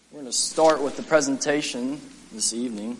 We're going to start with the presentation this evening.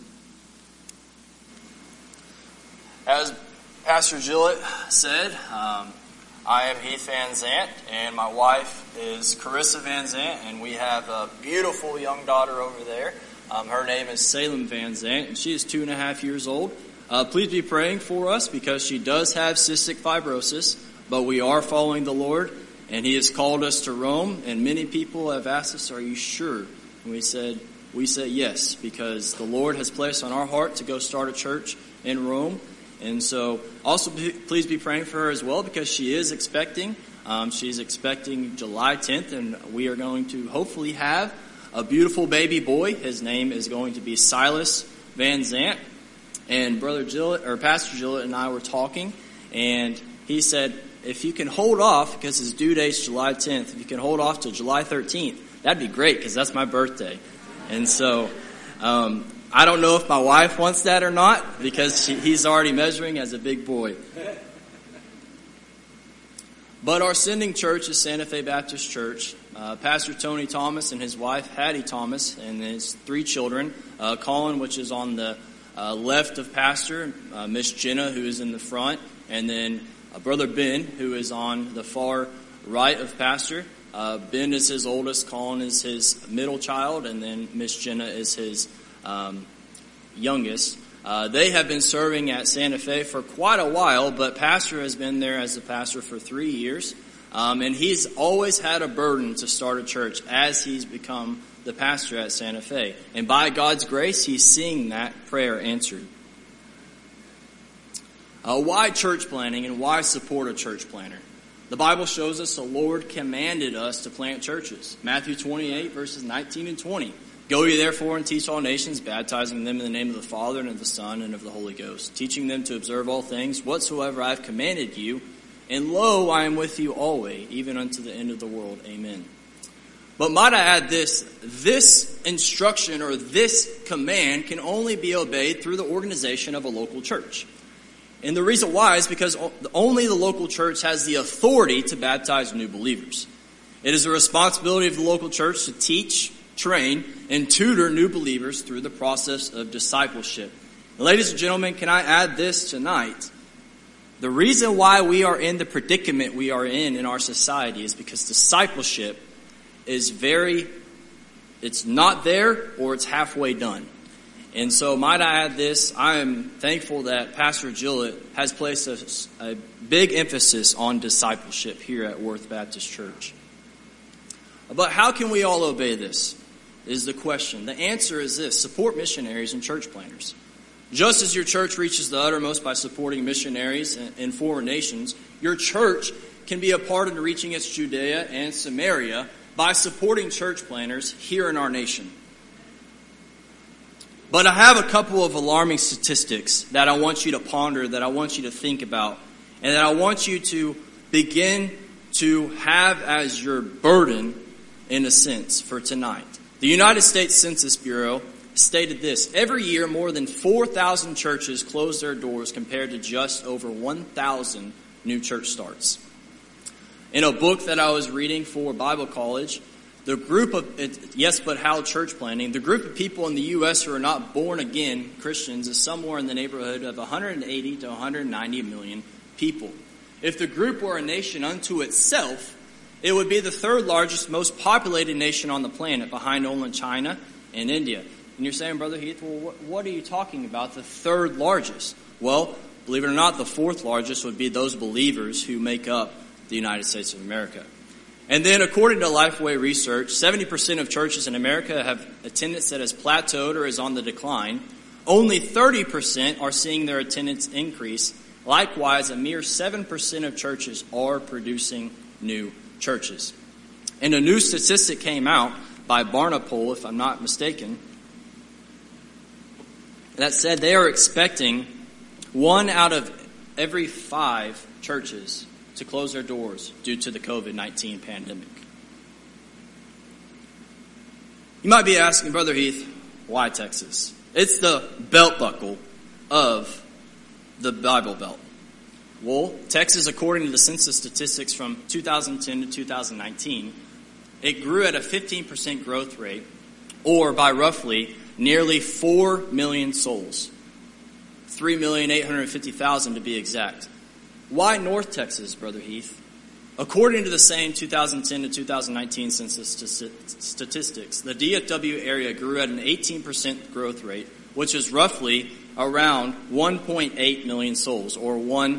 As Pastor Gillett said, I am Heath Van Zant, and my wife is Carissa Van Zant, and we have a beautiful young daughter over there. Her name is Salem Van Zant, and she is 2.5 years old. Please be praying for us because she does have cystic fibrosis, but we are following the Lord, and He has called us to Rome, and many people have asked us, "Are you sure?" And we said yes, because the Lord has placed on our heart to go start a church in Rome. And so also please be praying for her as well, because she is expecting. She's expecting July 10th, and we are going to hopefully have a beautiful baby boy. His name is going to be Silas Van Zant. And Pastor Gillett and I were talking, and he said, if you can hold off, because his due date's July 10th, if you can hold off till July 13th, that'd be great, because that's my birthday. And so I don't know if my wife wants that or not, because he's already measuring as a big boy. But our sending church is Santa Fe Baptist Church. Pastor Tony Thomas and his wife, Hattie Thomas, and his 3 children. Colin, which is on the left of Pastor, Miss Jenna, who is in the front, and then Brother Ben, who is on the far right of Pastor. Ben is his oldest, Colin is his middle child, and then Miss Jenna is his youngest. They have been serving at Santa Fe for quite a while, but Pastor has been there as the pastor for 3 years. And he's always had a burden to start a church as he's become the pastor at Santa Fe. And by God's grace, he's seeing that prayer answered. Why church planting and why support a church planter? The Bible shows us the Lord commanded us to plant churches. Matthew 28, verses 19 and 20. Go ye therefore and teach all nations, baptizing them in the name of the Father and of the Son and of the Holy Ghost, teaching them to observe all things whatsoever I have commanded you. And lo, I am with you always, even unto the end of the world. Amen. But might I add this instruction or this command can only be obeyed through the organization of a local church. And the reason why is because only the local church has the authority to baptize new believers. It is the responsibility of the local church to teach, train, and tutor new believers through the process of discipleship. And ladies and gentlemen, can I add this tonight? The reason why we are in the predicament we are in our society is because discipleship is it's not there or it's halfway done. And so might I add this, I am thankful that Pastor Gillett has placed a big emphasis on discipleship here at Worth Baptist Church. But how can we all obey this is the question. The answer is this: support missionaries and church planters. Just as your church reaches the uttermost by supporting missionaries in foreign nations, your church can be a part in reaching its Judea and Samaria by supporting church planters here in our nation. But I have a couple of alarming statistics that I want you to ponder, that I want you to think about, and that I want you to begin to have as your burden, in a sense, for tonight. The United States Census Bureau stated this: every year more than 4,000 churches close their doors compared to just over 1,000 new church starts. In a book that I was reading for Bible college, the group of, Yes But How church planting, the group of people in the U.S. who are not born again Christians is somewhere in the neighborhood of 180 to 190 million people. If the group were a nation unto itself, it would be the 3rd largest, most populated nation on the planet, behind only China and India. And you're saying, Brother Heath, well, what are you talking about, the 3rd largest? Well, believe it or not, the 4th largest would be those believers who make up the United States of America. And then according to Lifeway research, 70% of churches in America have attendance that has plateaued or is on the decline. Only 30% are seeing their attendance increase. Likewise, a mere 7% of churches are producing new churches. And a new statistic came out by Barna Poll, if I'm not mistaken, that said they are expecting 1 out of every 5 churches to close their doors due to the COVID-19 pandemic. You might be asking, Brother Heath, why Texas? It's the belt buckle of the Bible Belt. Well, Texas, according to the census statistics from 2010 to 2019, it grew at a 15% growth rate, or by roughly nearly 4 million souls. 3,850,000 to be exact. Why North Texas, Brother Heath? According to the same 2010 to 2019 census statistics, the DFW area grew at an 18% growth rate, which is roughly around 1.8 million souls, or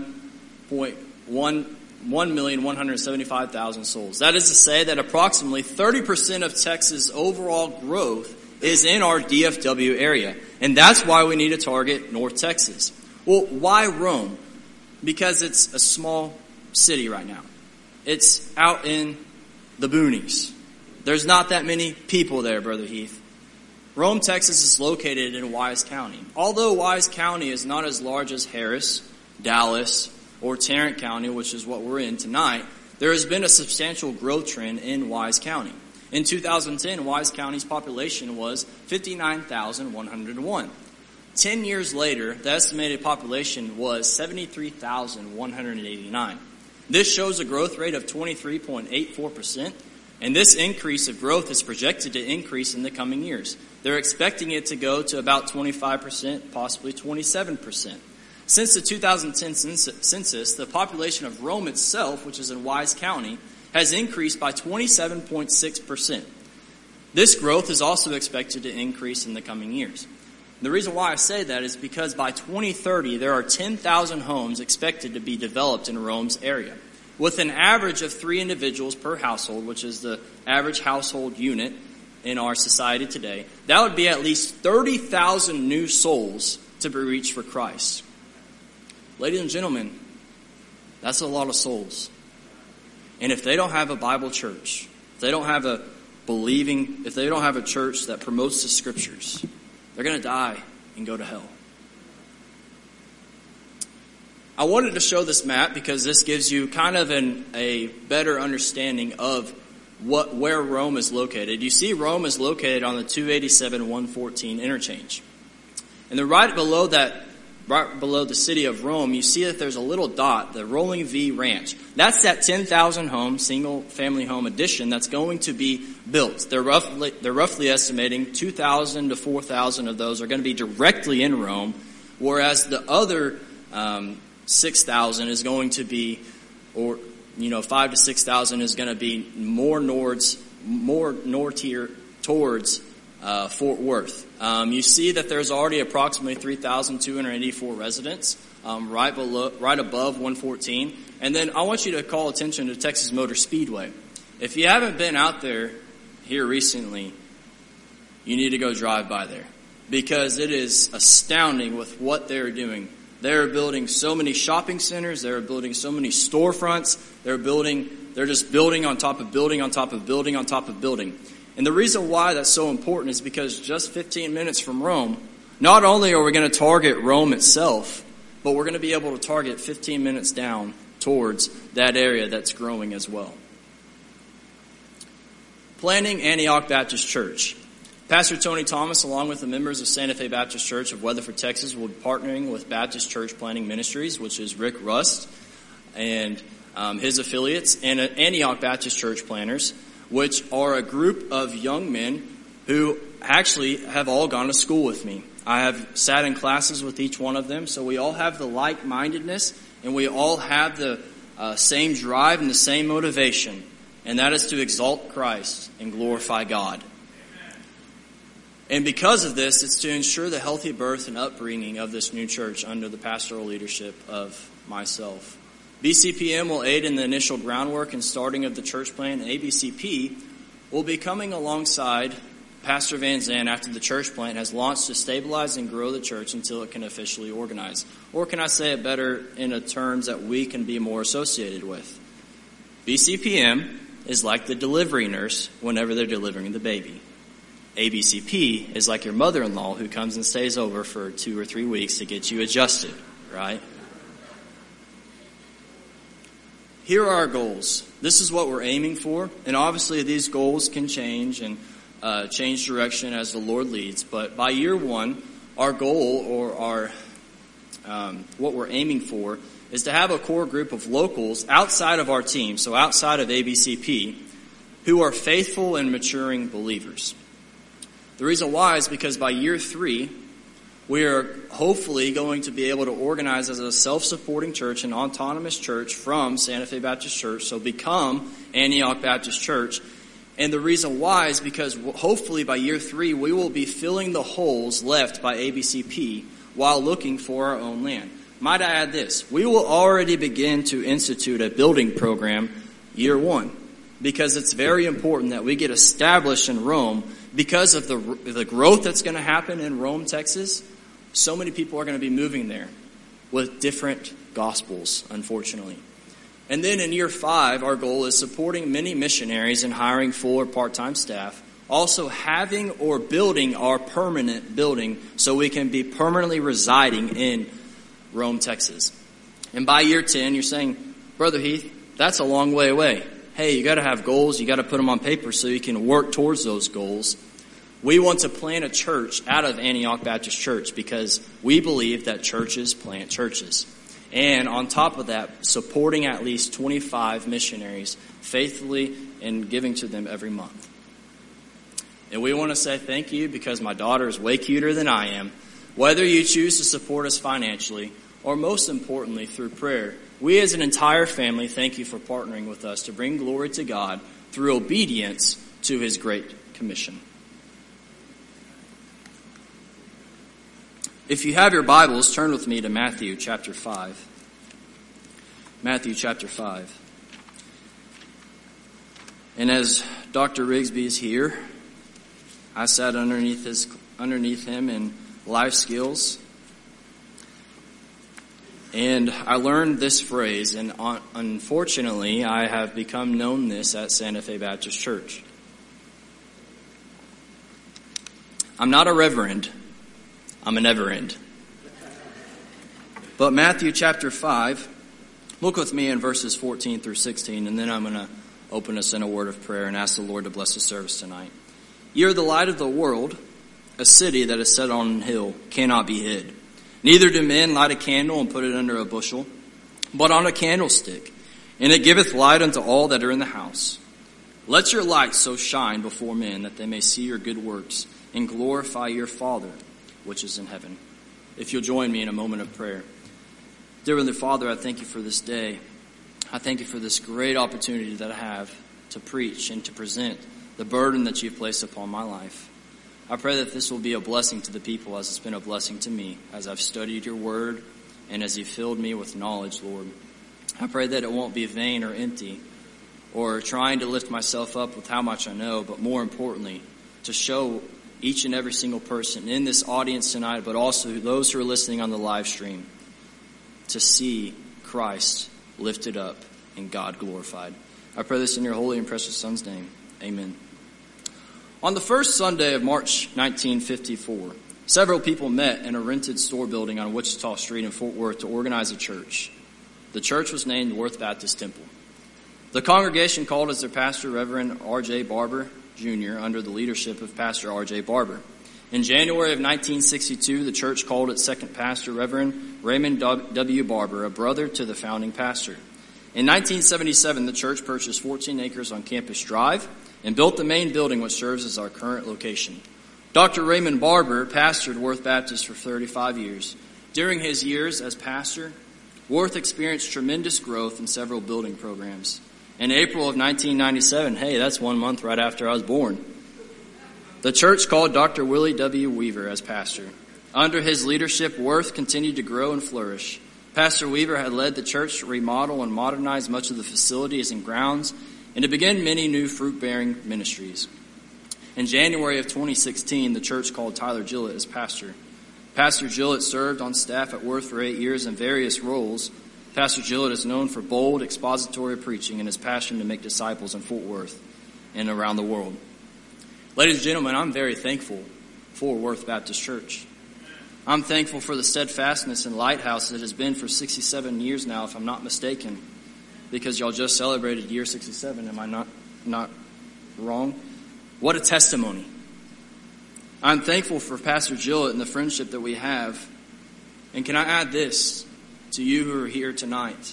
1,175,000 souls. That is to say that approximately 30% of Texas' overall growth is in our DFW area. And that's why we need to target North Texas. Well, why Rome? Because it's a small city right now. It's out in the boonies. There's not that many people there, Brother Heath. Rome, Texas is located in Wise County. Although Wise County is not as large as Harris, Dallas, or Tarrant County, which is what we're in tonight, there has been a substantial growth trend in Wise County. In 2010, Wise County's population was 59,101. 10 years later, the estimated population was 73,189. This shows a growth rate of 23.84%, and this increase of growth is projected to increase in the coming years. They're expecting it to go to about 25%, possibly 27%. Since the 2010 census, the population of Rome itself, which is in Wise County, has increased by 27.6%. This growth is also expected to increase in the coming years. The reason why I say that is because by 2030, there are 10,000 homes expected to be developed in Rome's area. With an average of 3 individuals per household, which is the average household unit in our society today, that would be at least 30,000 new souls to be reached for Christ. Ladies and gentlemen, that's a lot of souls. And if they don't have a Bible church, if they don't have a church that promotes the Scriptures, they're going to die and go to hell. I wanted to show this map because this gives you kind of a better understanding of where Rome is located. You see Rome is located on the 287-114 interchange. And then right below the city of Rome, you see that there's a little dot, the Rolling V Ranch. That's that 10,000 home, single family home addition that's going to be built. They're roughly estimating 2,000 to 4,000 of those are going to be directly in Rome, whereas the other 6,000 is going to be, 5 to 6,000 is going to be more north here towards Fort Worth. You see that there's already approximately 3,284 residents right above 114. And then I want you to call attention to Texas Motor Speedway. If you haven't been out there here recently, you need to go drive by there because it is astounding with what they're doing. They're building so many shopping centers. They're building so many storefronts. They're just building on top of building on top of building on top of building. And the reason why that's so important is because just 15 minutes from Rome, not only are we going to target Rome itself, but we're going to be able to target 15 minutes down towards that area that's growing as well. Planning Antioch Baptist Church. Pastor Tony Thomas, along with the members of Santa Fe Baptist Church of Weatherford, Texas, will be partnering with Baptist Church Planning Ministries, which is Rick Rust and his affiliates, and Antioch Baptist Church Planners, which are a group of young men who actually have all gone to school with me. I have sat in classes with each one of them, so we all have the like-mindedness, and we all have the same drive and the same motivation, and that is to exalt Christ and glorify God. And because of this, it's to ensure the healthy birth and upbringing of this new church under the pastoral leadership of myself. BCPM will aid in the initial groundwork and starting of the church plan. ABCP will be coming alongside Pastor Van Zandt after the church plant has launched to stabilize and grow the church until it can officially organize. Or can I say it better in a terms that we can be more associated with? BCPM is like the delivery nurse whenever they're delivering the baby. ABCP is like your mother-in-law who comes and stays over for 2 or 3 weeks to get you adjusted, right? Here are our goals. This is what we're aiming for. And obviously these goals can change and change direction as the Lord leads. But by year 1, our goal or our what we're aiming for is to have a core group of locals outside of our team, so outside of ABCP, who are faithful and maturing believers. The reason why is because by year 3, we are hopefully going to be able to organize as a self-supporting church, an autonomous church from Santa Fe Baptist Church, so become Antioch Baptist Church. And the reason why is because hopefully by year 3, we will be filling the holes left by ABCP while looking for our own land. Might I add this? We will already begin to institute a building program year 1 because it's very important that we get established in Rome because of the growth that's going to happen in Rome, Texas. So many people are going to be moving there with different gospels, unfortunately. And then in year 5, our goal is supporting many missionaries and hiring full or part-time staff. Also having or building our permanent building so we can be permanently residing in Rome, Texas. And by year 10, you're saying, Brother Heath, that's a long way away. Hey, you got to have goals. You got to put them on paper so you can work towards those goals. We want to plant a church out of Antioch Baptist Church because we believe that churches plant churches. And on top of that, supporting at least 25 missionaries faithfully and giving to them every month. And we want to say thank you because my daughter is way cuter than I am. Whether you choose to support us financially or most importantly through prayer, we as an entire family thank you for partnering with us to bring glory to God through obedience to His Great Commission. If you have your Bibles, turn with me to Matthew chapter 5. Matthew chapter 5. And as Dr. Rigsby is here, I sat underneath him in life skills. And I learned this phrase, and unfortunately, I have become known this at Santa Fe Baptist Church. I'm not a reverend. I'm a never end. But Matthew chapter 5, look with me in verses 14 through 16, and then I'm going to open us in a word of prayer and ask the Lord to bless the service tonight. You are the light of the world. A city that is set on a hill cannot be hid. Neither do men light a candle and put it under a bushel, but on a candlestick, and it giveth light unto all that are in the house. Let your light so shine before men that they may see your good works and glorify your Father which is in heaven. If you'll join me in a moment of prayer. Dear Heavenly Father, I thank you for this day. I thank you for this great opportunity that I have to preach and to present the burden that you've placed upon my life. I pray that this will be a blessing to the people as it's been a blessing to me as I've studied your word and as you filled me with knowledge, Lord. I pray that it won't be vain or empty or trying to lift myself up with how much I know, but more importantly, to show each and every single person in this audience tonight, but also those who are listening on the live stream, to see Christ lifted up and God glorified. I pray this in your holy and precious Son's name. Amen. On the first Sunday of March 1954, several people met in a rented store building on Wichita Street in Fort Worth to organize a church. The church was named Worth Baptist Temple. The congregation called as their pastor Reverend R.J. Barber Jr. under the leadership of Pastor R.J. Barber. In January of 1962, the church called its second pastor, Reverend Raymond W. Barber, a brother to the founding pastor. In 1977, the church purchased 14 acres on Campus Drive and built the main building which serves as our current location. Dr. Raymond Barber pastored Worth Baptist for 35 years. During his years as pastor, Worth experienced tremendous growth in several building programs. In April of 1997, hey, that's 1 month right after I was born, the church called Dr. Willie W. Weaver as pastor. Under his leadership, Worth continued to grow and flourish. Pastor Weaver had led the church to remodel and modernize much of the facilities and grounds and to begin many new fruit-bearing ministries. In January of 2016, the church called Tyler Gillett as pastor. Pastor Gillett served on staff at Worth for 8 years in various roles. Pastor Gillett is known for bold expository preaching and his passion to make disciples in Fort Worth and around the world. Ladies and gentlemen, I'm very thankful for Worth Baptist Church. I'm thankful for the steadfastness and lighthouse that has been for 67 years now, if I'm not mistaken, because y'all just celebrated year 67. Am I not wrong? What a testimony. I'm thankful for Pastor Gillett and the friendship that we have. And can I add this to you who are here tonight?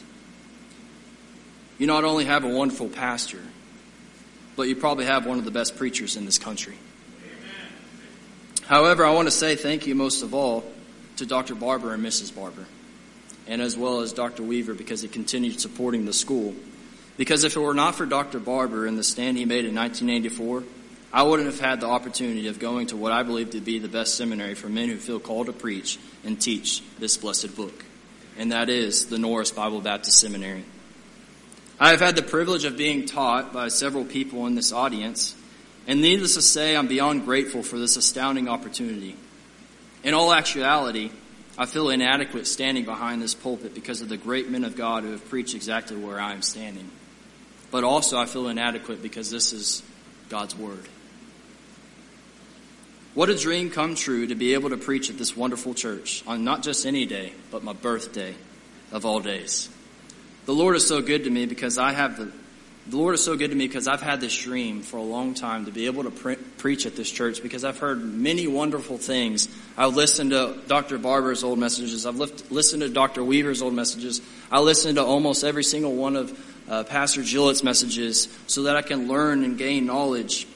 You not only have a wonderful pastor, but you probably have one of the best preachers in this country. However, I want to say thank you most of all to Dr. Barber and Mrs. Barber, and as well as Dr. Weaver, because he continued supporting the school. Because if it were not for Dr. Barber and the stand he made in 1984, I wouldn't have had the opportunity of going to what I believe to be the best seminary for men who feel called to preach and teach this blessed book, and that is the Norris Bible Baptist Seminary. I have had the privilege of being taught by several people in this audience, and needless to say, I'm beyond grateful for this astounding opportunity. In all actuality, I feel inadequate standing behind this pulpit because of the great men of God who have preached exactly where I am standing. But also I feel inadequate because this is God's Word. What a dream come true to be able to preach at this wonderful church on not just any day, but my birthday of all days. The Lord is so good to me because I've had this dream for a long time to be able to preach at this church, because I've heard many wonderful things. I've listened to Dr. Barber's old messages. I've listened to Dr. Weaver's old messages. I listened to almost every single one of Pastor Gillett's messages so that I can learn and gain knowledge.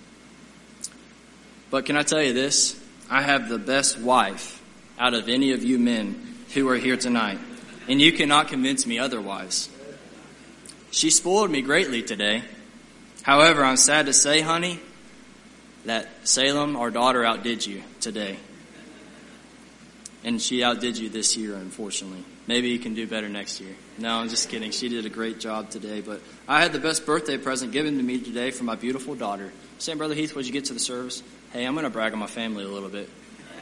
But can I tell you this? I have the best wife out of any of you men who are here tonight, and you cannot convince me otherwise. She spoiled me greatly today. However, I'm sad to say, honey, that Salem, our daughter, outdid you today. And she outdid you this year, unfortunately. Maybe you can do better next year. No, I'm just kidding. She did a great job today. But I had the best birthday present given to me today from my beautiful daughter. Saying, Brother Heath, what'd you get to the service? Hey, I'm going to brag on my family a little bit.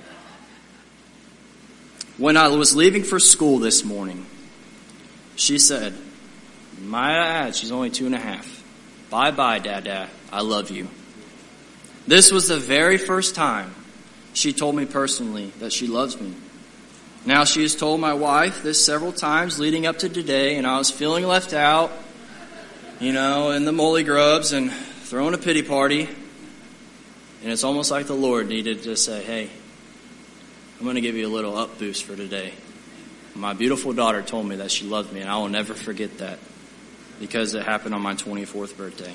When I was leaving for school this morning, she said, my dad, she's only 2.5. Bye-bye, Dada. I love you. This was the very first time she told me personally that she loves me. Now, she has told my wife this several times leading up to today, and I was feeling left out, in the molly grubs and throwing a pity party. And it's almost like the Lord needed to say, hey, I'm going to give you a little up boost for today. My beautiful daughter told me that she loved me, and I will never forget that, because it happened on my 24th birthday.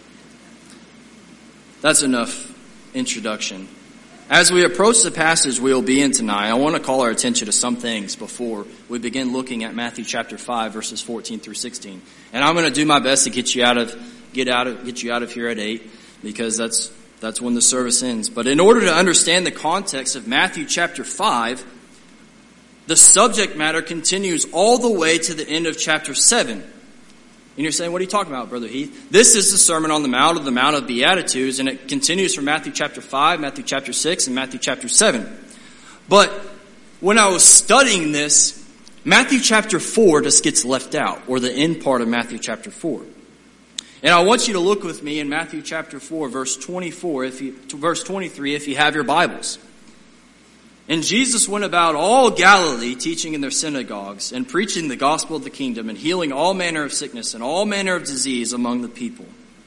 That's enough introduction. As we approach the passage we will be in tonight, I want to call our attention to some things before we begin looking at Matthew chapter 5, verses 14 through 16. And I'm going to do my best to get you out of here at 8, because that's when the service ends. But in order to understand the context of Matthew chapter 5, the subject matter continues all the way to the end of chapter 7. And you're saying, what are you talking about, Brother Heath? This is the Sermon on the Mount of Beatitudes, and it continues from Matthew chapter 5, Matthew chapter 6, and Matthew chapter 7. But when I was studying this, Matthew chapter 4 just gets left out, or the end part of Matthew chapter 4. And I want you to look with me in Matthew chapter 4, verse 23, if you have your Bibles. And Jesus went about all Galilee, teaching in their synagogues, and preaching the gospel of the kingdom, and healing all manner of sickness and all manner of disease among the people.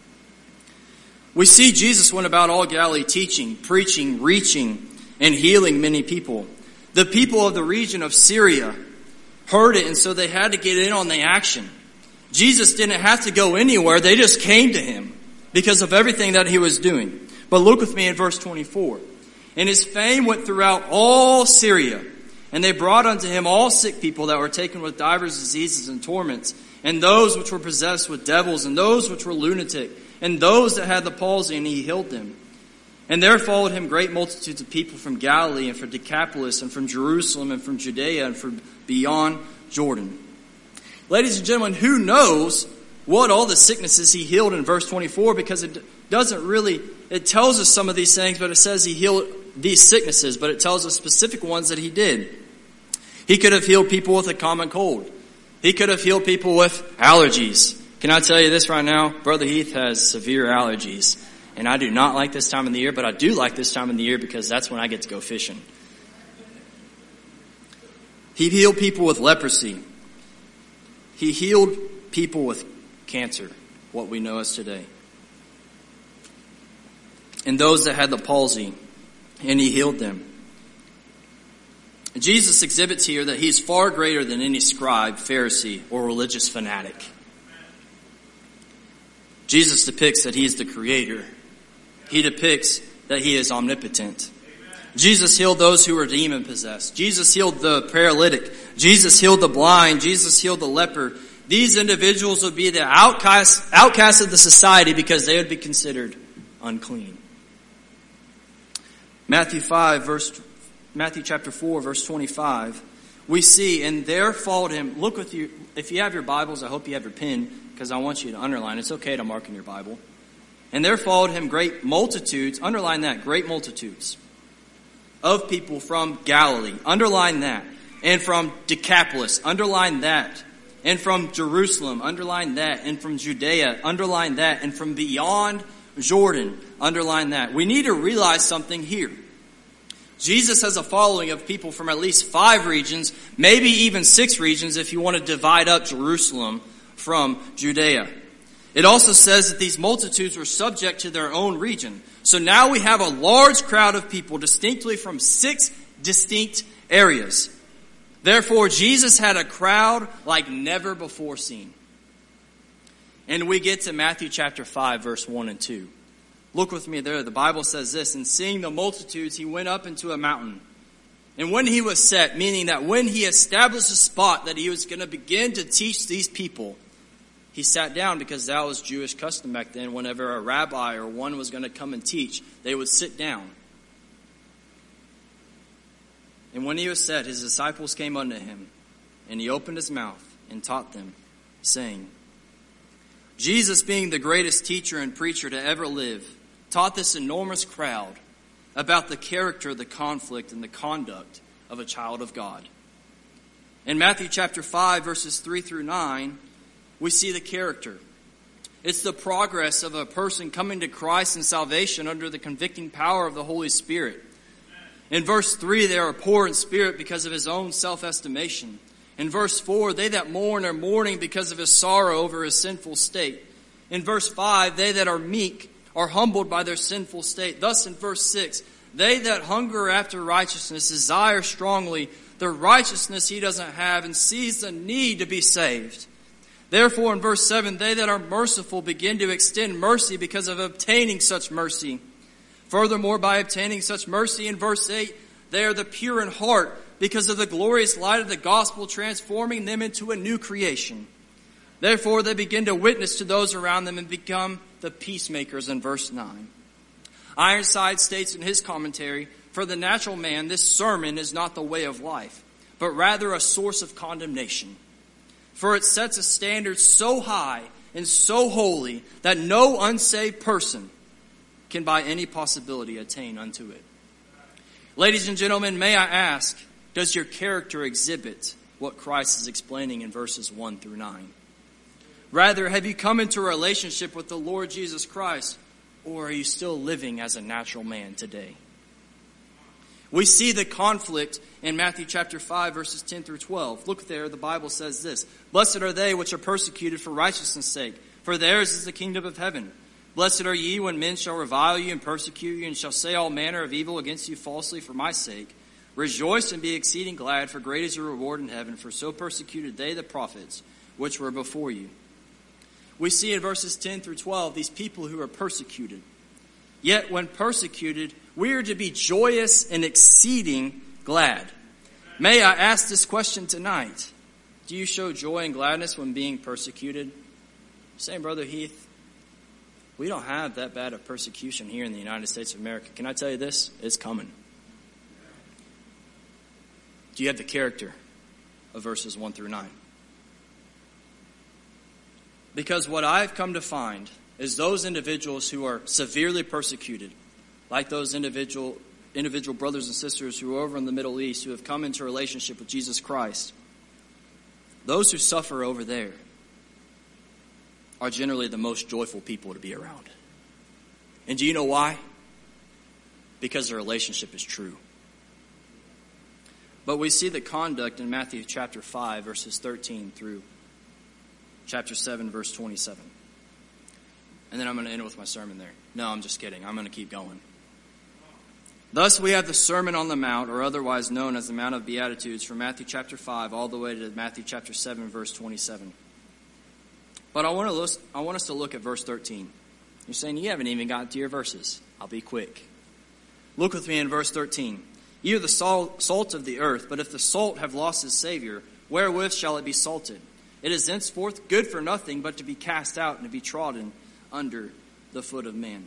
We see Jesus went about all Galilee, teaching, preaching, reaching, and healing many people. The people of the region of Syria heard it, and so they had to get in on the action. Jesus didn't have to go anywhere. They just came to him because of everything that he was doing. But look with me in verse 24. And his fame went throughout all Syria, and they brought unto him all sick people that were taken with divers diseases and torments, and those which were possessed with devils, and those which were lunatic, and those that had the palsy, and he healed them. And there followed him great multitudes of people from Galilee, and from Decapolis, and from Jerusalem, and from Judea, and from beyond Jordan. Ladies and gentlemen, who knows what all the sicknesses he healed in verse 24, because it tells us some of these things, but it says he healed these sicknesses, but it tells us specific ones that he did. He could have healed people with a common cold. He could have healed people with allergies. Can I tell you this right now? Brother Heath has severe allergies, and I do not like this time of the year, but I do like this time of the year because that's when I get to go fishing. He healed people with leprosy. He healed people with cancer, what we know as today. And those that had the palsy, and he healed them. Jesus exhibits here that he's far greater than any scribe, Pharisee, or religious fanatic. Jesus depicts that he is the creator. He depicts that he is omnipotent. Jesus healed those who were demon-possessed. Jesus healed the paralytic. Jesus healed the blind. Jesus healed the leper. These individuals would be the outcasts of the society because they would be considered unclean. Matthew chapter 4, verse 25, we see, and there followed him. Look with you, if you have your Bibles, I hope you have your pen, because I want you to underline. It's okay to mark in your Bible. And there followed him great multitudes, underline that, great multitudes of people from Galilee, underline that, and from Decapolis, underline that, and from Jerusalem, underline that, and from Judea, underline that, and from beyond Jordan, underline that. We need to realize something here. Jesus has a following of people from at least 5 regions, maybe even 6 regions if you want to divide up Jerusalem from Judea. It also says that these multitudes were subject to their own region. So now we have a large crowd of people distinctly from 6 distinct areas. Therefore, Jesus had a crowd like never before seen. And we get to Matthew chapter 5, verse 1 and 2. Look with me there. The Bible says this, and seeing the multitudes, he went up into a mountain. And when he was set, meaning that when he established a spot that he was going to begin to teach these people, he sat down because that was Jewish custom back then. Whenever a rabbi or one was going to come and teach, they would sit down. And when he was set, his disciples came unto him, and he opened his mouth and taught them, saying, Jesus, being the greatest teacher and preacher to ever live, taught this enormous crowd about the character, the conflict, and the conduct of a child of God. In Matthew chapter 5, verses 3 through 9, we see the character. It's the progress of a person coming to Christ and salvation under the convicting power of the Holy Spirit. In verse 3, they are poor in spirit because of his own self-estimation. In verse 4, they that mourn are mourning because of his sorrow over his sinful state. In verse 5, they that are meek are humbled by their sinful state. Thus in verse 6, they that hunger after righteousness desire strongly the righteousness he doesn't have and sees the need to be saved. Therefore in verse 7, they that are merciful begin to extend mercy because of obtaining such mercy. Furthermore, by obtaining such mercy, in verse 8, they are the pure in heart because of the glorious light of the gospel transforming them into a new creation. Therefore, they begin to witness to those around them and become the peacemakers in verse 9. Ironside states in his commentary, for the natural man, this sermon is not the way of life, but rather a source of condemnation. For it sets a standard so high and so holy that no unsaved person can by any possibility attain unto it. Ladies and gentlemen, may I ask, does your character exhibit what Christ is explaining in verses 1 through 9? Rather, have you come into a relationship with the Lord Jesus Christ, or are you still living as a natural man today? We see the conflict in Matthew chapter 5, verses 10 through 12. Look there, the Bible says this, Blessed are they which are persecuted for righteousness' sake, for theirs is the kingdom of heaven. Blessed are ye when men shall revile you and persecute you, and shall say all manner of evil against you falsely for my sake. Rejoice and be exceeding glad, for great is your reward in heaven, for so persecuted they the prophets which were before you. We see in verses 10 through 12 these people who are persecuted. Yet when persecuted, we are to be joyous and exceeding glad. May I ask this question tonight? Do you show joy and gladness when being persecuted? Saying, Brother Heath, we don't have that bad of persecution here in the United States of America. Can I tell you this? It's coming. Do you have the character of verses 1 through 9? Because what I've come to find is those individuals who are severely persecuted, like those individual brothers and sisters who are over in the Middle East who have come into a relationship with Jesus Christ, those who suffer over there are generally the most joyful people to be around. And do you know why? Because their relationship is true. But we see the conduct in Matthew chapter 5, verses 13 through chapter 7, verse 27. And then I'm going to end with my sermon there. No, I'm just kidding. I'm going to keep going. Thus we have the Sermon on the Mount, or otherwise known as the Mount of Beatitudes, from Matthew chapter 5 all the way to Matthew chapter 7, verse 27. But I want us to look at verse 13. You're saying you haven't even gotten to your verses. I'll be quick. Look with me in verse 13. "Ye are the salt of the earth, but if the salt have lost his Savior, wherewith shall it be salted? It is henceforth good for nothing but to be cast out and to be trodden under the foot of man."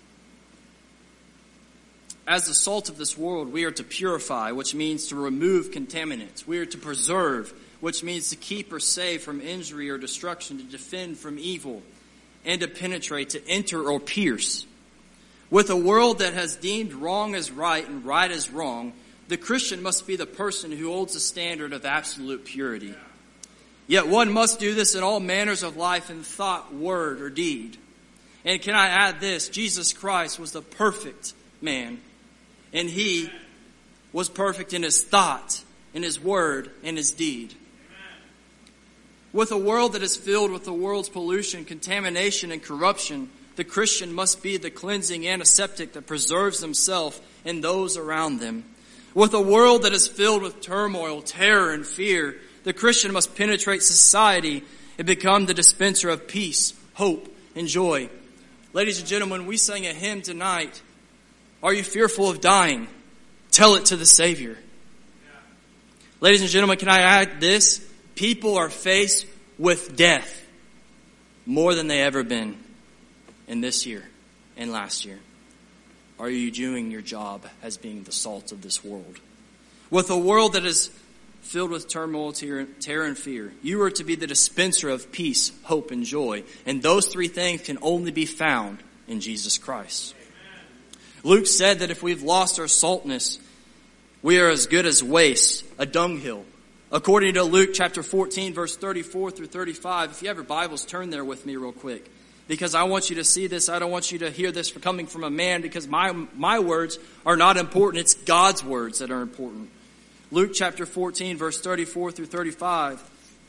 As the salt of this world, we are to purify, which means to remove contaminants. We are to preserve, which means to keep or save from injury or destruction, to defend from evil, and to penetrate, to enter or pierce. With a world that has deemed wrong as right and right as wrong, the Christian must be the person who holds the standard of absolute purity. Yet one must do this in all manners of life in thought, word, or deed. And can I add this? Jesus Christ was the perfect man. And he was perfect in his thought, in his word, and his deed. With a world that is filled with the world's pollution, contamination, and corruption, the Christian must be the cleansing antiseptic that preserves himself and those around them. With a world that is filled with turmoil, terror, and fear, the Christian must penetrate society and become the dispenser of peace, hope, and joy. Ladies and gentlemen, we sang a hymn tonight. Are you fearful of dying? Tell it to the Savior. Ladies and gentlemen, can I add this? People are faced with death more than they ever been in this year and last year. Are you doing your job as being the salt of this world? With a world that is filled with turmoil, terror, and fear, you are to be the dispenser of peace, hope, and joy. And those three things can only be found in Jesus Christ. Luke said that if we've lost our saltness, we are as good as waste, a dunghill. According to Luke chapter 14, verse 34 through 35, if you have your Bibles, turn there with me real quick. Because I want you to see this. I don't want you to hear this coming from a man, because my words are not important. It's God's words that are important. Luke chapter 14, verse 34 through 35.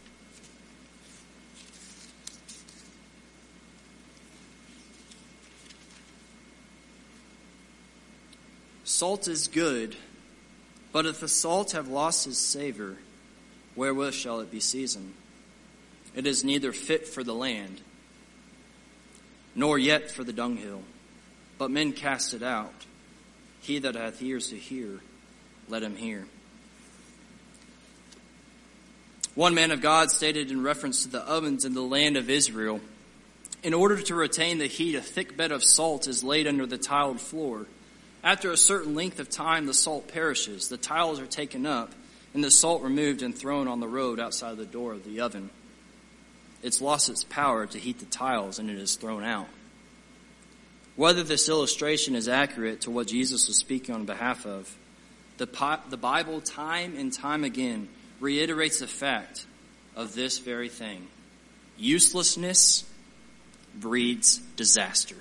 Salt is good, but if the salt have lost his savor, wherewith shall it be seasoned? It is neither fit for the land, nor yet for the dunghill, but men cast it out. He that hath ears to hear, let him hear. One man of God stated in reference to the ovens in the land of Israel, in order to retain the heat, a thick bed of salt is laid under the tiled floor. After a certain length of time, the salt perishes. The tiles are taken up, and the salt removed and thrown on the road outside the door of the oven. It's lost its power to heat the tiles, and it is thrown out. Whether this illustration is accurate to what Jesus was speaking on behalf of, the Bible time and time again reiterates the fact of this very thing. Uselessness breeds disaster.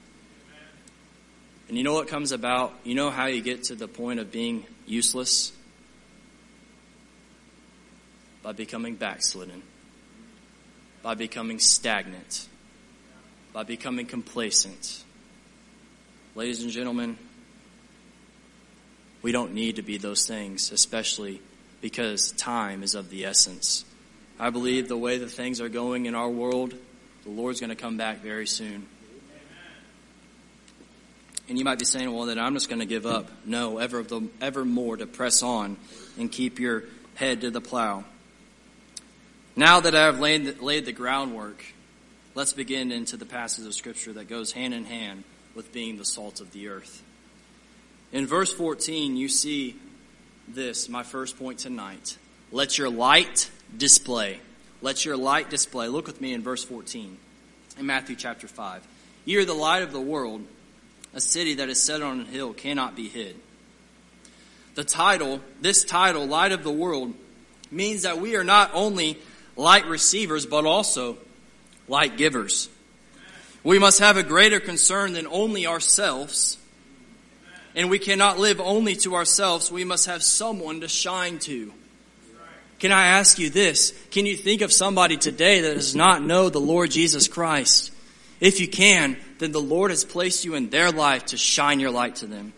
And you know what comes about? You know how you get to the point of being useless? By becoming backslidden. By becoming stagnant. By becoming complacent. Ladies and gentlemen, we don't need to be those things, especially because time is of the essence. I believe the way that things are going in our world, the Lord's going to come back very soon. And you might be saying, well, then I'm just going to give up. No, ever more to press on and keep your head to the plow. Now that I have laid the groundwork, let's begin into the passage of Scripture that goes hand in hand with being the salt of the earth. In verse 14, you see this, my first point tonight. Let your light display. Let your light display. Look with me in verse 14 in Matthew chapter 5. Ye are the light of the world. A city that is set on a hill cannot be hid. This title, Light of the World, means that we are not only light receivers, but also light givers. We must have a greater concern than only ourselves. And we cannot live only to ourselves. We must have someone to shine to. Can I ask you this? Can you think of somebody today that does not know the Lord Jesus Christ? If you can, then the Lord has placed you in their life to shine your light to them.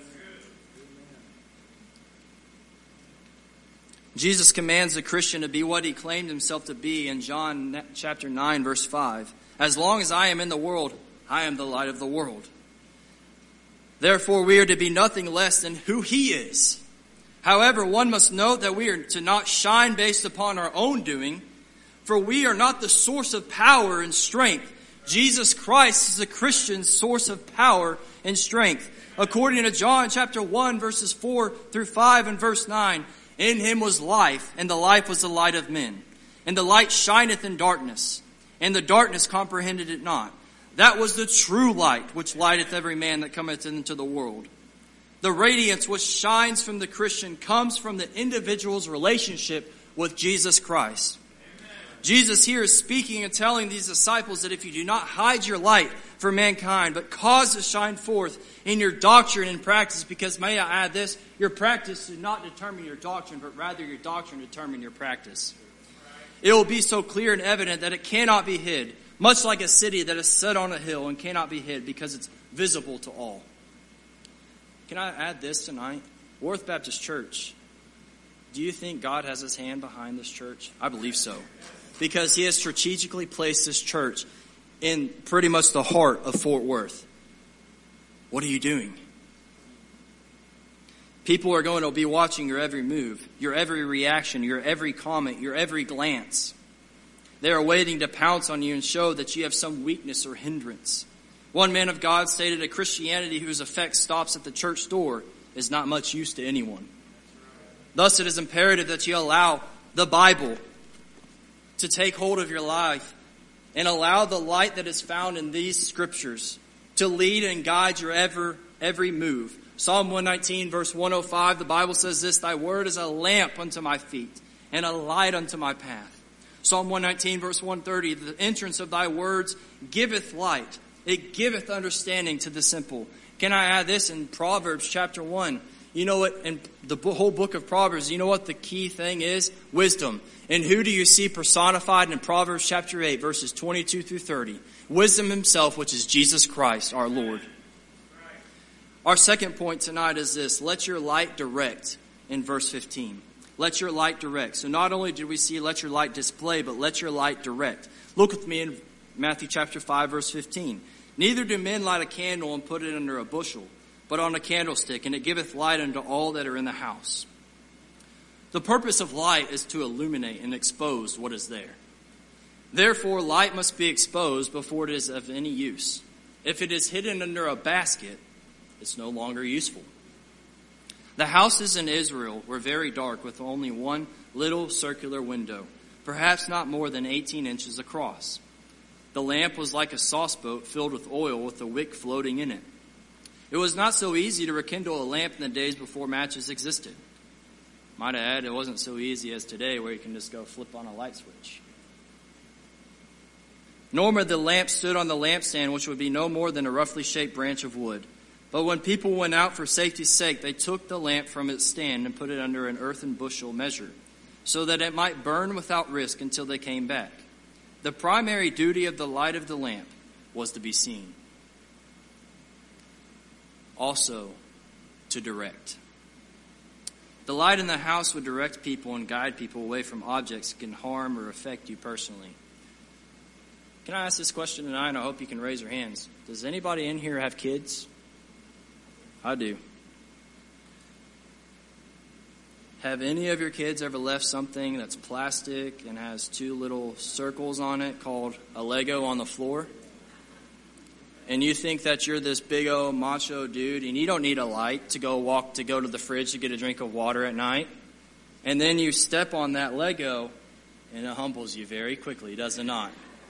Jesus commands the Christian to be what he claimed himself to be in John chapter 9, verse 5. As long as I am in the world, I am the light of the world. Therefore, we are to be nothing less than who he is. However, one must note that we are to not shine based upon our own doing, for we are not the source of power and strength. Jesus Christ is the Christian's source of power and strength. According to John chapter 1, verses 4 through 5 and verse 9, in him was life, and the life was the light of men. And the light shineth in darkness, and the darkness comprehended it not. That was the true light, which lighteth every man that cometh into the world. The radiance which shines from the Christian comes from the individual's relationship with Jesus Christ. Amen. Jesus here is speaking and telling these disciples that if you do not hide your light for mankind, but cause to shine forth in your doctrine and practice, because may I add this, your practice should not determine your doctrine, but rather your doctrine determine your practice. It will be so clear and evident that it cannot be hid, much like a city that is set on a hill and cannot be hid because it's visible to all. Can I add this tonight? Worth Baptist Church, do you think God has his hand behind this church? I believe so. Because he has strategically placed this church in pretty much the heart of Fort Worth. What are you doing? People are going to be watching your every move, your every reaction, your every comment, your every glance. They are waiting to pounce on you and show that you have some weakness or hindrance. One man of God stated a Christianity whose effect stops at the church door is not much use to anyone. Thus, it is imperative that you allow the Bible to take hold of your life and allow the light that is found in these scriptures to lead and guide your every move. Psalm 119, verse 105, the Bible says this, thy word is a lamp unto my feet and a light unto my path. Psalm 119, verse 130, the entrance of thy words giveth light. It giveth understanding to the simple. Can I add this in Proverbs chapter 1? You know what, in the whole book of Proverbs, you know what the key thing is? Wisdom. And who do you see personified in Proverbs chapter 8, verses 22 through 30? Wisdom himself, which is Jesus Christ, our Lord. Our second point tonight is this. Let your light direct in verse 15. Let your light direct. So not only did we see let your light display, but let your light direct. Look with me in Matthew chapter 5, verse 15. Neither do men light a candle and put it under a bushel, but on a candlestick, and it giveth light unto all that are in the house. The purpose of light is to illuminate and expose what is there. Therefore, light must be exposed before it is of any use. If it is hidden under a basket, it's no longer useful. The houses in Israel were very dark with only one little circular window, perhaps not more than 18 inches across. The lamp was like a sauceboat filled with oil with a wick floating in it. It was not so easy to rekindle a lamp in the days before matches existed. Might I add, it wasn't so easy as today where you can just go flip on a light switch. Nor would the lamp stood on the lampstand, which would be no more than a roughly shaped branch of wood. But when people went out for safety's sake, they took the lamp from its stand and put it under an earthen bushel measure, so that it might burn without risk until they came back. The primary duty of the light of the lamp was to be seen. Also, to direct. The light in the house would direct people and guide people away from objects that can harm or affect you personally. Can I ask this question tonight? And I hope you can raise your hands. Does anybody in here have kids? I do. Have any of your kids ever left something that's plastic and has two little circles on it called a Lego on the floor? And you think that you're this big old macho dude and you don't need a light to go to the fridge to get a drink of water at night. And then you step on that Lego and it humbles you very quickly, does it not?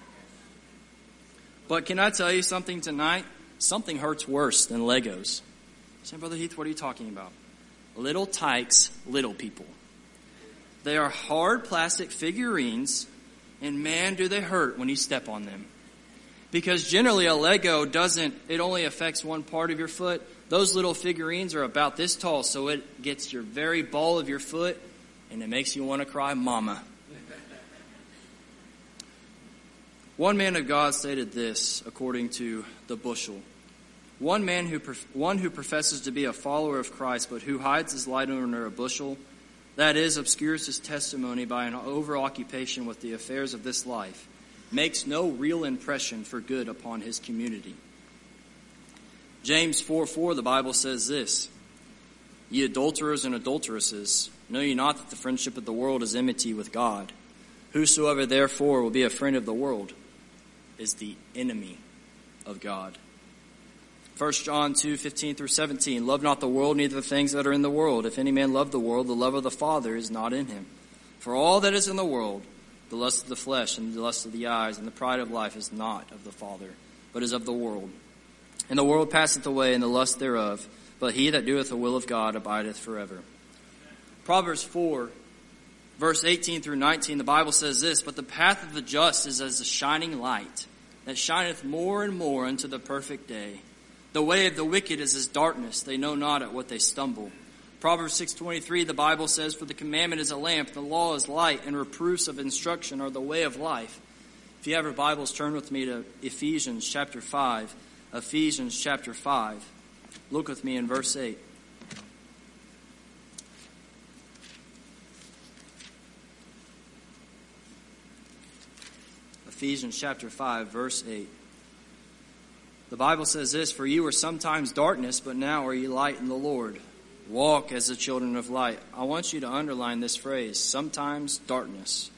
But can I tell you something tonight? Something hurts worse than Legos. Say, Brother Heath, what are you talking about? Little tykes, little people. They are hard plastic figurines, and man, do they hurt when you step on them. Because generally a Lego it only affects one part of your foot. Those little figurines are about this tall, so it gets your very ball of your foot, and it makes you want to cry, Mama. One man of God stated this, according to the bushel. One who professes to be a follower of Christ, but who hides his light under a bushel, that is, obscures his testimony by an over-occupation with the affairs of this life, makes no real impression for good upon his community. James 4:4, the Bible says this, "Ye adulterers and adulteresses, know ye not that the friendship of the world is enmity with God? Whosoever therefore will be a friend of the world is the enemy of God." 1 John 2:15-17, "Love not the world, neither the things that are in the world. If any man love the world, the love of the Father is not in him. For all that is in the world, the lust of the flesh and the lust of the eyes and the pride of life is not of the Father, but is of the world. And the world passeth away, and the lust thereof, but he that doeth the will of God abideth forever." Proverbs 4, verse 18-19, the Bible says this, "But the path of the just is as a shining light, that shineth more and more unto the perfect day. The way of the wicked is as darkness, they know not at what they stumble." Proverbs 6:23, the Bible says, "For the commandment is a lamp, the law is light, and reproofs of instruction are the way of life." If you have your Bibles, turn with me to Ephesians chapter 5. Ephesians chapter 5. Look with me in verse 8. Ephesians chapter 5, verse 8. The Bible says this, "For you were sometimes darkness, but now are ye light in the Lord. Walk as the children of light." I want you to underline this phrase, sometimes darkness,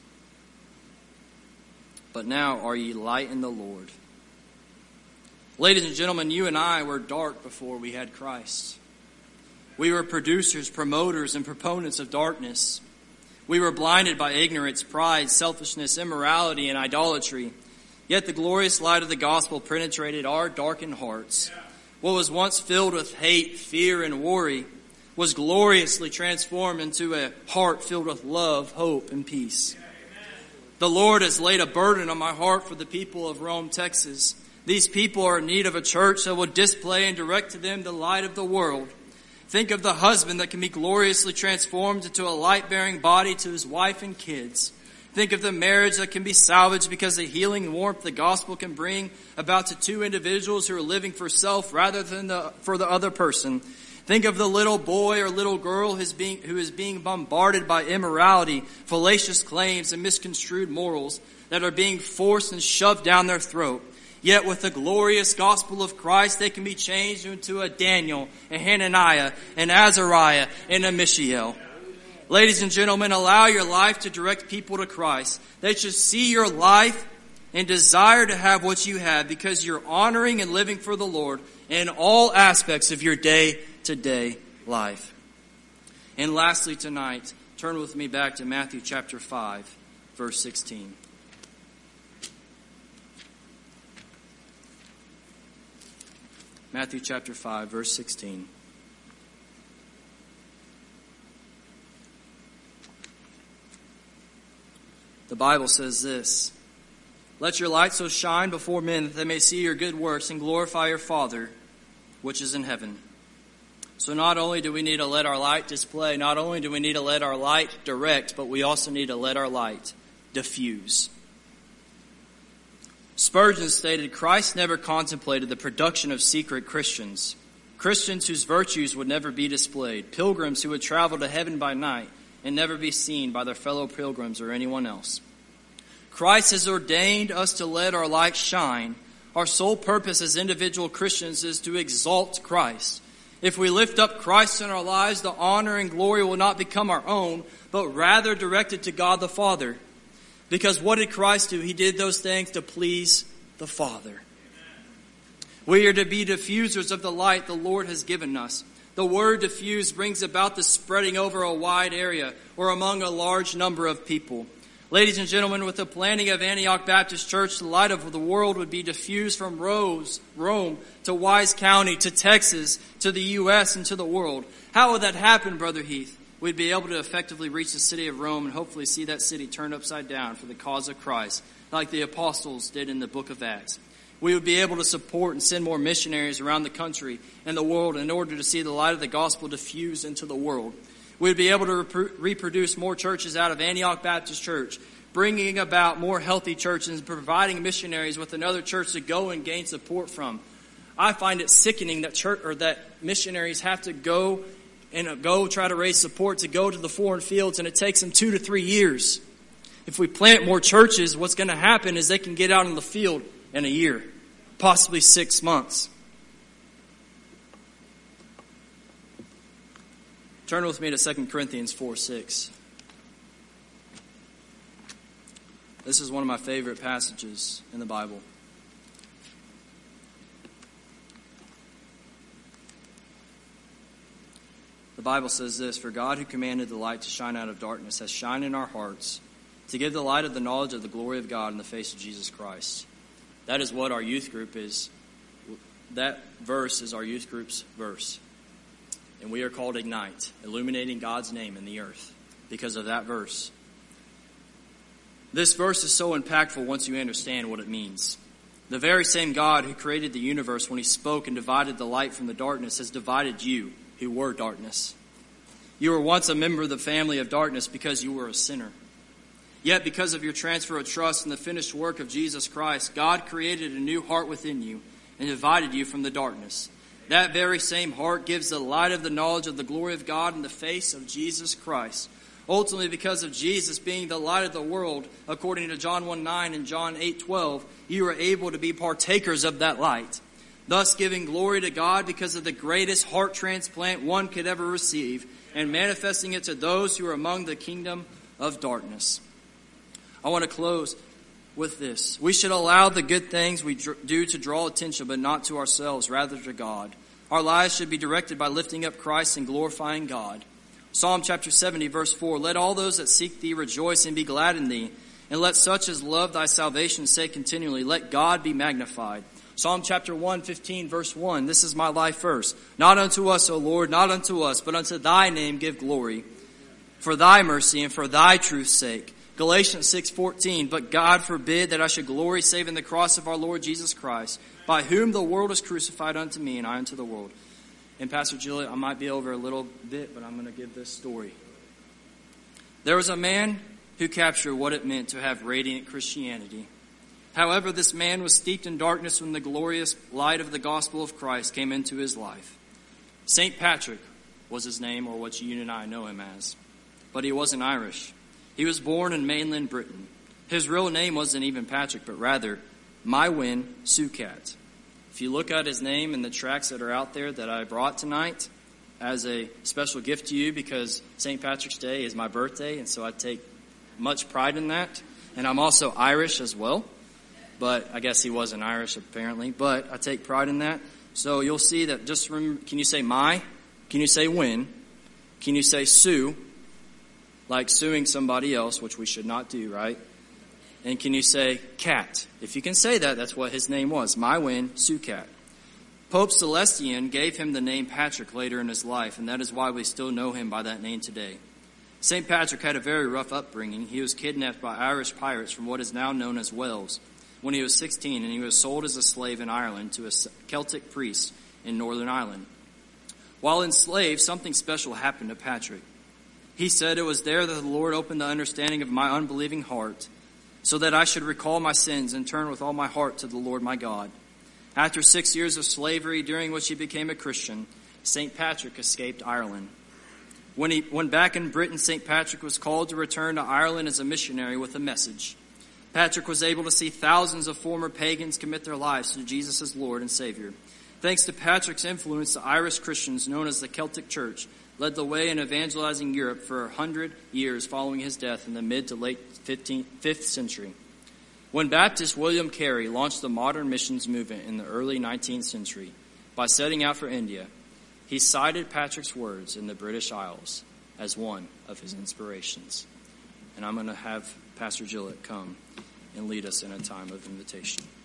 but now are ye light in the Lord. Ladies and gentlemen, you and I were dark before we had Christ. We were producers, promoters, and proponents of darkness. We were blinded by ignorance, pride, selfishness, immorality, and idolatry. Yet the glorious light of the gospel penetrated our darkened hearts. What was once filled with hate, fear, and worry was gloriously transformed into a heart filled with love, hope, and peace. The Lord has laid a burden on my heart for the people of Rome, Texas. These people are in need of a church that will display and direct to them the light of the world. Think of the husband that can be gloriously transformed into a light-bearing body to his wife and kids. Think of the marriage that can be salvaged because the healing and warmth the gospel can bring about to two individuals who are living for self rather than for the other person. Think of the little boy or little girl who is being bombarded by immorality, fallacious claims, and misconstrued morals that are being forced and shoved down their throat. Yet with the glorious gospel of Christ, they can be changed into a Daniel, a Hananiah, an Azariah, and a Mishael. Ladies and gentlemen, allow your life to direct people to Christ. They should see your life and desire to have what you have because you're honoring and living for the Lord in all aspects of your day-to-day life. And lastly tonight, turn with me back to Matthew chapter 5, verse 16. Matthew chapter 5, verse 16. The Bible says this, "Let your light so shine before men that they may see your good works and glorify your Father, which is in heaven." So not only do we need to let our light display, not only do we need to let our light direct, but we also need to let our light diffuse. Spurgeon stated, "Christ never contemplated the production of secret Christians, Christians whose virtues would never be displayed, pilgrims who would travel to heaven by night and never be seen by their fellow pilgrims or anyone else. Christ has ordained us to let our light shine. Our sole purpose as individual Christians is to exalt Christ. If we lift up Christ in our lives, the honor and glory will not become our own, but rather directed to God the Father. Because what did Christ do? He did those things to please the Father. We are to be diffusers of the light the Lord has given us. The word diffuse brings about the spreading over a wide area or among a large number of people. Ladies and gentlemen, with the planting of Antioch Baptist Church, the light of the world would be diffused from Rome to Wise County to Texas to the U.S. and to the world. How would that happen, Brother Heath? We'd be able to effectively reach the city of Rome and hopefully see that city turned upside down for the cause of Christ, like the apostles did in the book of Acts. We would be able to support and send more missionaries around the country and the world in order to see the light of the gospel diffuse into the world. We'd be able to reproduce more churches out of Antioch Baptist Church, bringing about more healthy churches and providing missionaries with another church to go and gain support from. I find it sickening that missionaries have to go try to raise support to go to the foreign fields, and it takes them 2 to 3 years. If we plant more churches, what's going to happen is they can get out in the field in a year, possibly 6 months. Turn with me to 2 Corinthians 4:6. This is one of my favorite passages in the Bible. The Bible says this, "For God who commanded the light to shine out of darkness has shined in our hearts to give the light of the knowledge of the glory of God in the face of Jesus Christ." That is what our youth group is. That verse is our youth group's verse. And we are called Ignite, illuminating God's name in the earth because of that verse. This verse is so impactful once you understand what it means. The very same God who created the universe when he spoke and divided the light from the darkness has divided you who were darkness. You were once a member of the family of darkness because you were a sinner. Yet because of your transfer of trust in the finished work of Jesus Christ, God created a new heart within you and divided you from the darkness. That very same heart gives the light of the knowledge of the glory of God in the face of Jesus Christ. Ultimately, because of Jesus being the light of the world, according to John 1:9 and John 8:12, you are able to be partakers of that light, thus giving glory to God because of the greatest heart transplant one could ever receive, and manifesting it to those who are among the kingdom of darkness. I want to close with this. We should allow the good things we do to draw attention, but not to ourselves, rather to God. Our lives should be directed by lifting up Christ and glorifying God. Psalm chapter 70, verse 4, "Let all those that seek thee rejoice and be glad in thee, and let such as love thy salvation say continually, let God be magnified." Psalm chapter 115, verse 1, this is my life verse. "Not unto us, O Lord, not unto us, but unto thy name give glory, for thy mercy and for thy truth's sake." Galatians 6:14, "But God forbid that I should glory save in the cross of our Lord Jesus Christ, by whom the world is crucified unto me, and I unto the world." And Pastor Juliet, I might be over a little bit, but I'm going to give this story. There was a man who captured what it meant to have radiant Christianity. However, this man was steeped in darkness when the glorious light of the gospel of Christ came into his life. St. Patrick was his name, or what you and I know him as. But he wasn't Irish. He was born in mainland Britain. His real name wasn't even Patrick, but rather Mywin Sukat. If you look at his name in the tracts that are out there that I brought tonight as a special gift to you, because St. Patrick's Day is my birthday, and so I take much pride in that. And I'm also Irish as well, but I guess he wasn't Irish apparently, but I take pride in that. So you'll see that, just remember, can you say my? Can you say win? Can you say sue? Like suing somebody else, which we should not do, right? And can you say cat? If you can say that, that's what his name was, Mywin Sukat. Pope Celestine gave him the name Patrick later in his life, and that is why we still know him by that name today. St. Patrick had a very rough upbringing. He was kidnapped by Irish pirates from what is now known as Wales when he was 16, and he was sold as a slave in Ireland to a Celtic priest in Northern Ireland. While enslaved, something special happened to Patrick. He said, "It was there that the Lord opened the understanding of my unbelieving heart, so that I should recall my sins and turn with all my heart to the Lord my God." After 6 years of slavery, during which he became a Christian, St. Patrick escaped Ireland. When back in Britain, St. Patrick was called to return to Ireland as a missionary with a message. Patrick was able to see thousands of former pagans commit their lives to Jesus as Lord and Savior. Thanks to Patrick's influence, the Irish Christians, known as the Celtic Church, led the way in evangelizing Europe for 100 years following his death in the mid to late 5th century. When Baptist William Carey launched the modern missions movement in the early 19th century by setting out for India, he cited Patrick's words in the British Isles as one of his inspirations. And I'm going to have Pastor Gillett come and lead us in a time of invitation.